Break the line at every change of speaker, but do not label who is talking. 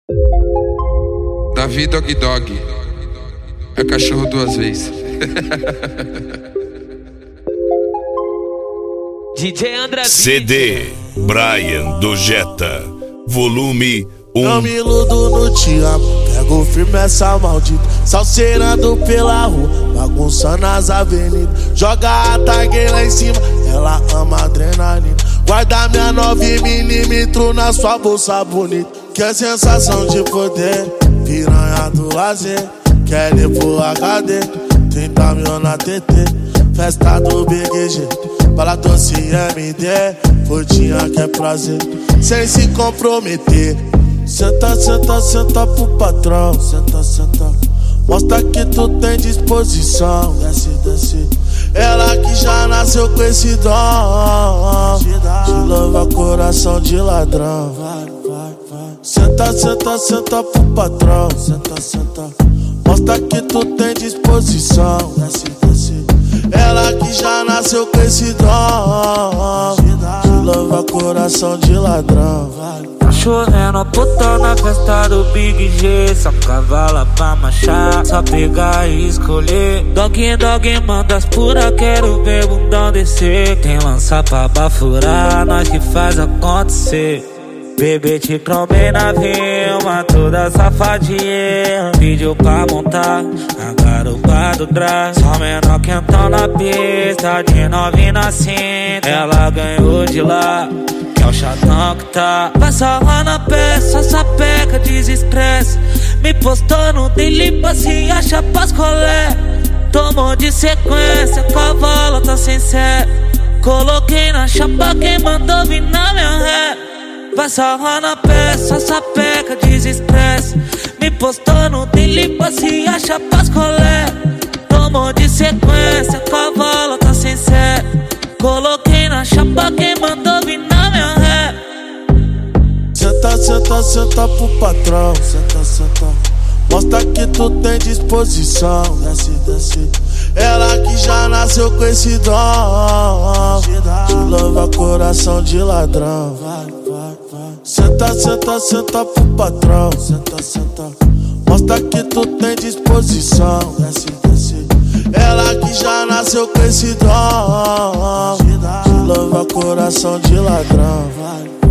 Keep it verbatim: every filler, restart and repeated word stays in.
Davi Dog Dog é cachorro duas vezes.
D J André
C D Brian do Jetta, volume um.
Eu me iludo no te amo, pego firme essa maldita, salseirando pela rua, bagunçando as avenidas. Joga a tag lá em cima, ela ama adrenalina. Guarda minha nove milímetros na sua bolsa bonita. Que é sensação de poder, piranha do lazer. Quer ir pro H D, trinta mil na T T. Festa do Big G, bala doce M D. Curtinha que é prazer, sem se comprometer. Senta, senta, senta pro patrão. Senta, senta, mostra que tu tem disposição. Desce, desce, ela que já nasceu com esse dom. Te louva coração de ladrão. Vai, vai, vai. Senta, senta, senta pro patrão. Senta, senta, mostra que tu tem disposição. Desce, desce, ela que já nasceu com esse dom. Te louva coração de ladrão. Vai.
Tá chovendo puta na festa do Big G. Só cavala pra marchar, só pegar e escolher. Dog, dog, manda as pura, quero ver bundão descer. Tem lança pra bafurar, nós que faz acontecer. Bebê te cromei na vilma, toda safadinha. Pediu pra montar a garupa do drag. Só menor quentão na pista, de novinha na cinta. Ela ganhou de lá, que é o chatão que tá. Passa lá na peça, sapeca, desestresse. Me postou no daily, se acha pras colé. Tomou de sequência, cavalo tá sem sé. Coloquei na chapa, quem mandou vir na minha ré. Vai sarrar na peça, sapeca, desestresse. Me postou no daily, se acha pras colé. Tomou de sequência, cavalo tá sem sé. Coloquei na chapa, quem mandou vir na minha ré.
Senta, senta, senta pro patrão. Senta, senta, mostra que tu tem disposição. Desce, desce, ela que já nasceu com esse dom. Te louva coração de ladrão. Vai, vai, vai. Senta, senta, senta pro patrão. Senta, senta, mostra que tu tem disposição. Desce, desce, ela que já nasceu com esse dom. Te louva coração de ladrão. Vai.